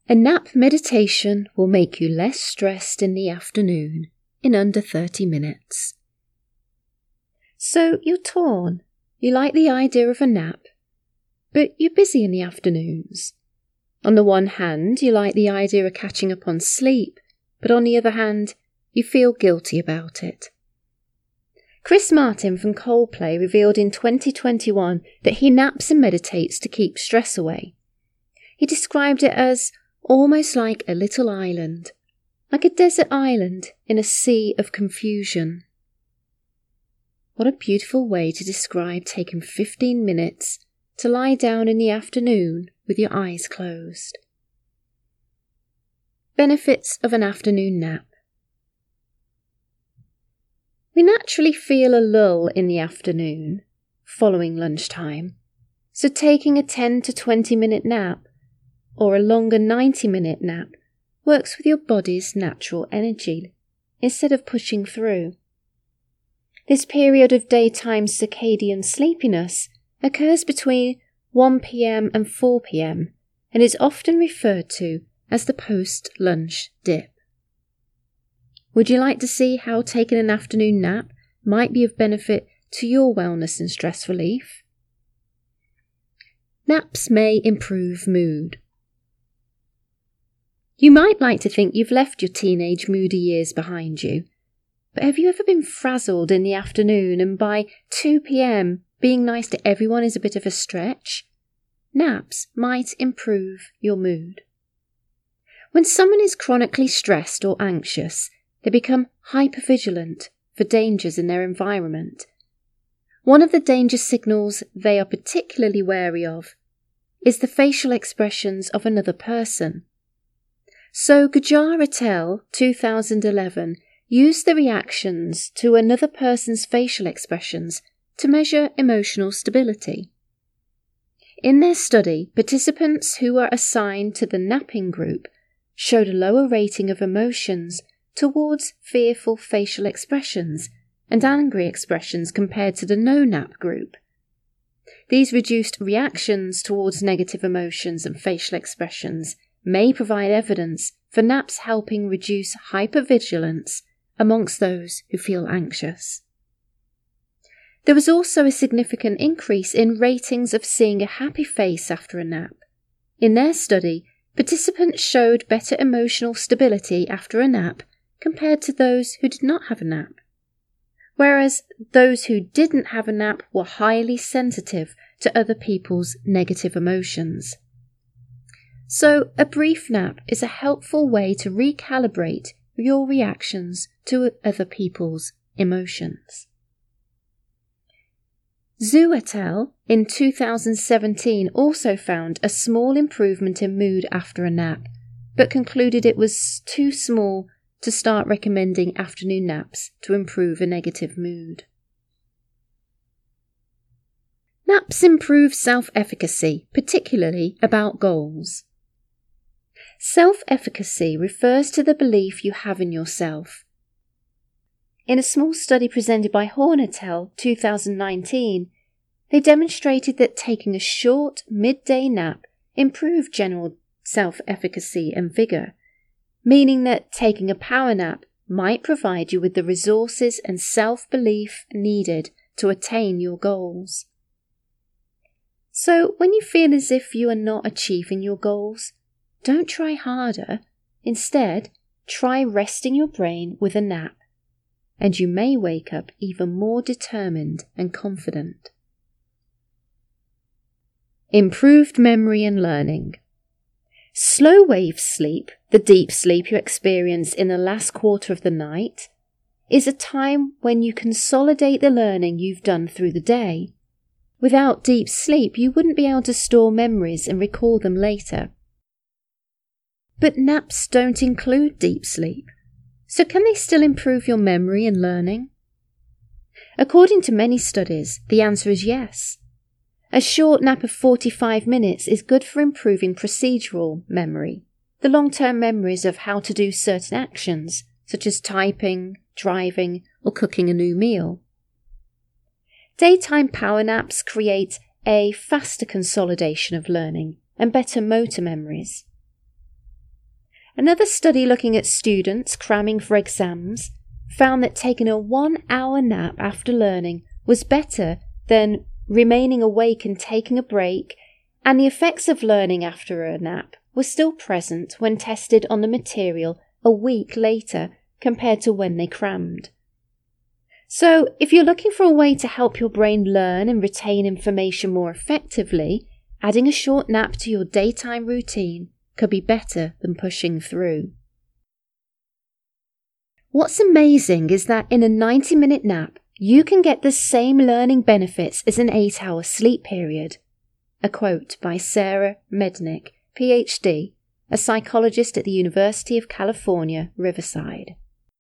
A nap meditation will make you less stressed in the afternoon in under 30 minutes. So you're torn. You like the idea of a nap, but you're busy in the afternoons. On the one hand, you like the idea of catching up on sleep, but on the other hand, you feel guilty about it. Chris Martin from Coldplay revealed in 2021 that he naps and meditates to keep stress away. He described it as almost like a little island, like a desert island in a sea of confusion. What a beautiful way to describe taking 15 minutes to lie down in the afternoon with your eyes closed. Benefits of an afternoon nap. We naturally feel a lull in the afternoon, following lunchtime, so taking a 10 to 20 minute nap or a longer 90-minute nap works with your body's natural energy instead of pushing through. This period of daytime circadian sleepiness occurs between 1 p.m. and 4 p.m. and is often referred to as the post-lunch dip. Would you like to see how taking an afternoon nap might be of benefit to your wellness and stress relief? Naps may improve mood. You might like to think you've left your teenage moody years behind you, but have you ever been frazzled in the afternoon and by 2 p.m. being nice to everyone is a bit of a stretch? Naps might improve your mood. When someone is chronically stressed or anxious, they become hypervigilant for dangers in their environment. One of the danger signals they are particularly wary of is the facial expressions of another person. So Gujjar et al. 2011 used the reactions to another person's facial expressions to measure emotional stability. In their study, participants who were assigned to the napping group showed a lower rating of emotions towards fearful facial expressions and angry expressions compared to the no-nap group. These reduced reactions towards negative emotions and facial expressions may provide evidence for naps helping reduce hypervigilance amongst those who feel anxious. There was also a significant increase in ratings of seeing a happy face after a nap. In their study, participants showed better emotional stability after a nap compared to those who did not have a nap, whereas those who didn't have a nap were highly sensitive to other people's negative emotions. So, a brief nap is a helpful way to recalibrate your reactions to other people's emotions. Zhu et al. In 2017 also found a small improvement in mood after a nap, but concluded it was too small to start recommending afternoon naps to improve a negative mood. Naps improve self-efficacy, particularly about goals. Self-efficacy refers to the belief you have in yourself. In a small study presented by Horn et al. 2019, they demonstrated that taking a short midday nap improved general self-efficacy and vigour, meaning that taking a power nap might provide you with the resources and self-belief needed to attain your goals. So, when you feel as if you are not achieving your goals, don't try harder. Instead, try resting your brain with a nap, and you may wake up even more determined and confident. Improved memory and learning. Slow wave sleep, the deep sleep you experience in the last quarter of the night, is a time when you consolidate the learning you've done through the day. Without deep sleep, you wouldn't be able to store memories and recall them later. But naps don't include deep sleep, so can they still improve your memory and learning? According to many studies, the answer is yes. A short nap of 45 minutes is good for improving procedural memory, the long-term memories of how to do certain actions, such as typing, driving, or cooking a new meal. Daytime power naps create a faster consolidation of learning and better motor memories. Another study looking at students cramming for exams found that taking a 1-hour nap after learning was better than remaining awake and taking a break, and the effects of learning after a nap were still present when tested on the material a week later compared to when they crammed. So, if you're looking for a way to help your brain learn and retain information more effectively, adding a short nap to your daytime routine could be better than pushing through. What's amazing is that in a 90-minute nap, you can get the same learning benefits as an 8-hour sleep period. A quote by Sarah Mednick, PhD, a psychologist at the University of California, Riverside.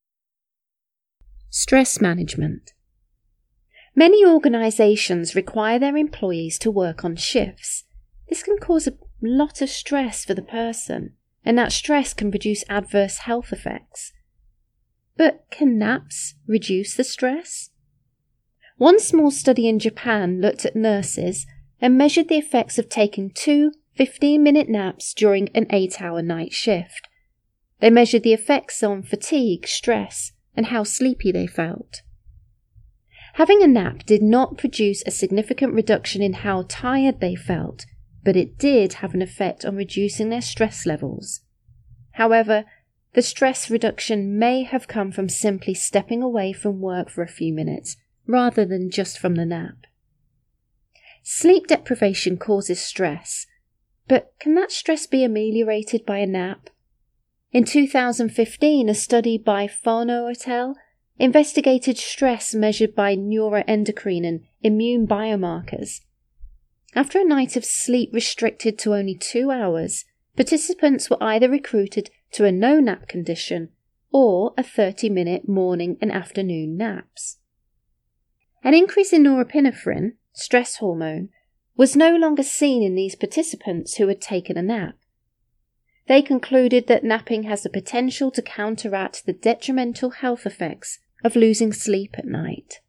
Stress management. Many organizations require their employees to work on shifts. This can cause a lot of stress for the person, and that stress can produce adverse health effects. But can naps reduce the stress? One small study in Japan looked at nurses and measured the effects of taking 2 15-minute naps during an 8-hour night shift. They measured the effects on fatigue, stress, and how sleepy they felt. Having a nap did not produce a significant reduction in how tired they felt, but it did have an effect on reducing their stress levels. However, the stress reduction may have come from simply stepping away from work for a few minutes, rather than just from the nap. Sleep deprivation causes stress, but can that stress be ameliorated by a nap? In 2015, a study by Fano et al. Investigated stress measured by neuroendocrine and immune biomarkers. After a night of sleep restricted to only 2 hours, participants were either recruited to a no-nap condition or a 30-minute morning and afternoon naps. An increase in norepinephrine, stress hormone, was no longer seen in these participants who had taken a nap. They concluded that napping has the potential to counteract the detrimental health effects of losing sleep at night.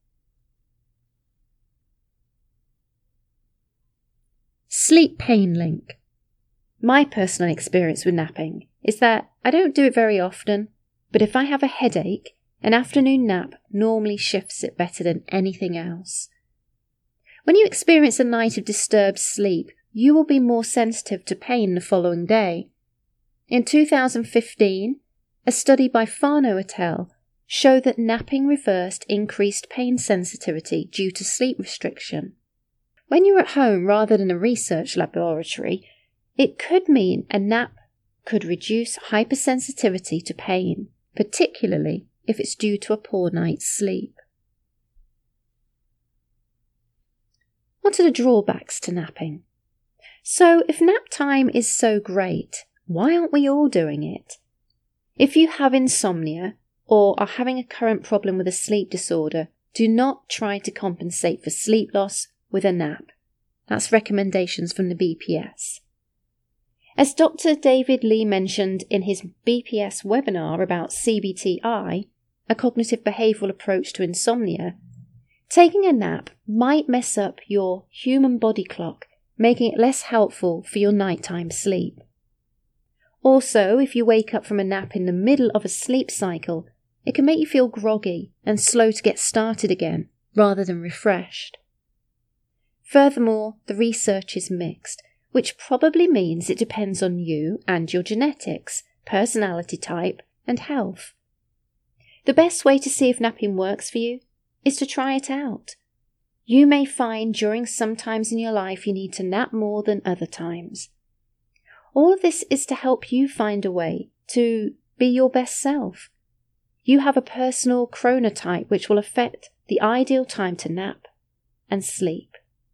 Sleep pain link. My personal experience with napping is that I don't do it very often, but if I have a headache, an afternoon nap normally shifts it better than anything else. When you experience a night of disturbed sleep, you will be more sensitive to pain the following day. In 2015, a study by Fano et al. Showed that napping reversed increased pain sensitivity due to sleep restriction. When you're at home rather than a research laboratory, it could mean a nap could reduce hypersensitivity to pain, particularly if it's due to a poor night's sleep. What are the drawbacks to napping? So, if nap time is so great, why aren't we all doing it? If you have insomnia, or are having a current problem with a sleep disorder, do not try to compensate for sleep loss with a nap. That's recommendations from the BPS. As Dr. David Lee mentioned in his BPS webinar about CBTI, a cognitive behavioural approach to insomnia, taking a nap might mess up your human body clock, making it less helpful for your nighttime sleep. Also, if you wake up from a nap in the middle of a sleep cycle, it can make you feel groggy and slow to get started again, rather than refreshed. Furthermore, the research is mixed, which probably means it depends on you and your genetics, personality type, and health. The best way to see if napping works for you is to try it out. You may find during some times in your life you need to nap more than other times. All of this is to help you find a way to be your best self. You have a personal chronotype which will affect the ideal time to nap and sleep.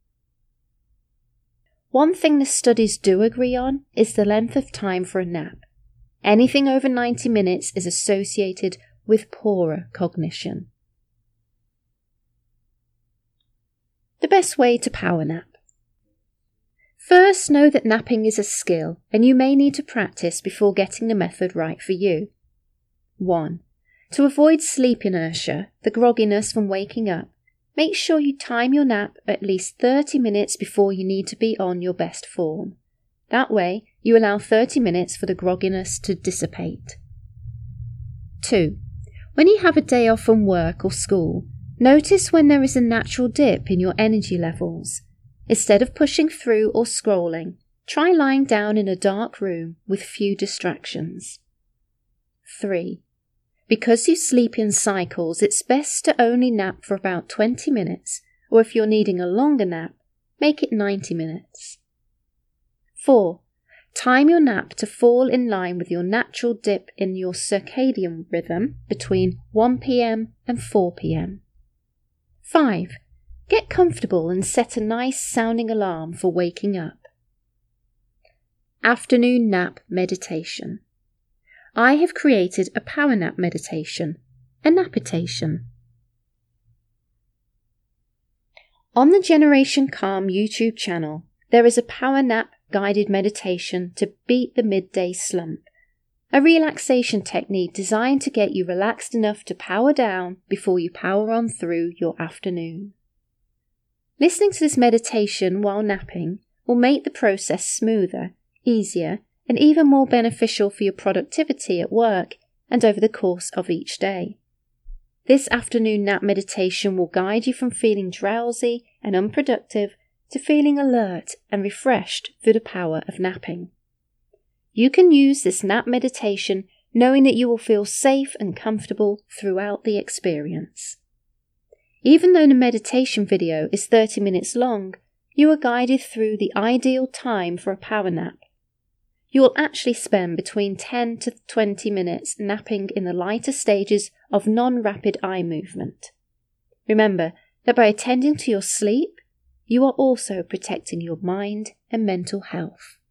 One thing the studies do agree on is the length of time for a nap. Anything over 90 minutes is associated with poorer cognition. The best way to power nap. First, know that napping is a skill and you may need to practice before getting the method right for you. 1. To avoid sleep inertia, the grogginess from waking up, make sure you time your nap at least 30 minutes before you need to be on your best form. That way, you allow 30 minutes for the grogginess to dissipate. 2. When you have a day off from work or school, notice when there is a natural dip in your energy levels. Instead of pushing through or scrolling, try lying down in a dark room with few distractions. 3. Because you sleep in cycles, it's best to only nap for about 20 minutes, or if you're needing a longer nap, make it 90 minutes. 4. Time your nap to fall in line with your natural dip in your circadian rhythm between 1 p.m. and 4 p.m. 5. Get comfortable and set a nice sounding alarm for waking up. Afternoon nap meditation. I have created a power nap meditation, a napitation. On the Generation Calm YouTube channel, there is a power nap guided meditation to beat the midday slump, a relaxation technique designed to get you relaxed enough to power down before you power on through your afternoon. Listening to this meditation while napping will make the process smoother, easier, and even more beneficial for your productivity at work and over the course of each day. This afternoon nap meditation will guide you from feeling drowsy and unproductive to feeling alert and refreshed through the power of napping. You can use this nap meditation knowing that you will feel safe and comfortable throughout the experience. Even though the meditation video is 30 minutes long, you are guided through the ideal time for a power nap. You will actually spend between 10 to 20 minutes napping in the lighter stages of non-rapid eye movement. Remember that by attending to your sleep, you are also protecting your mind and mental health.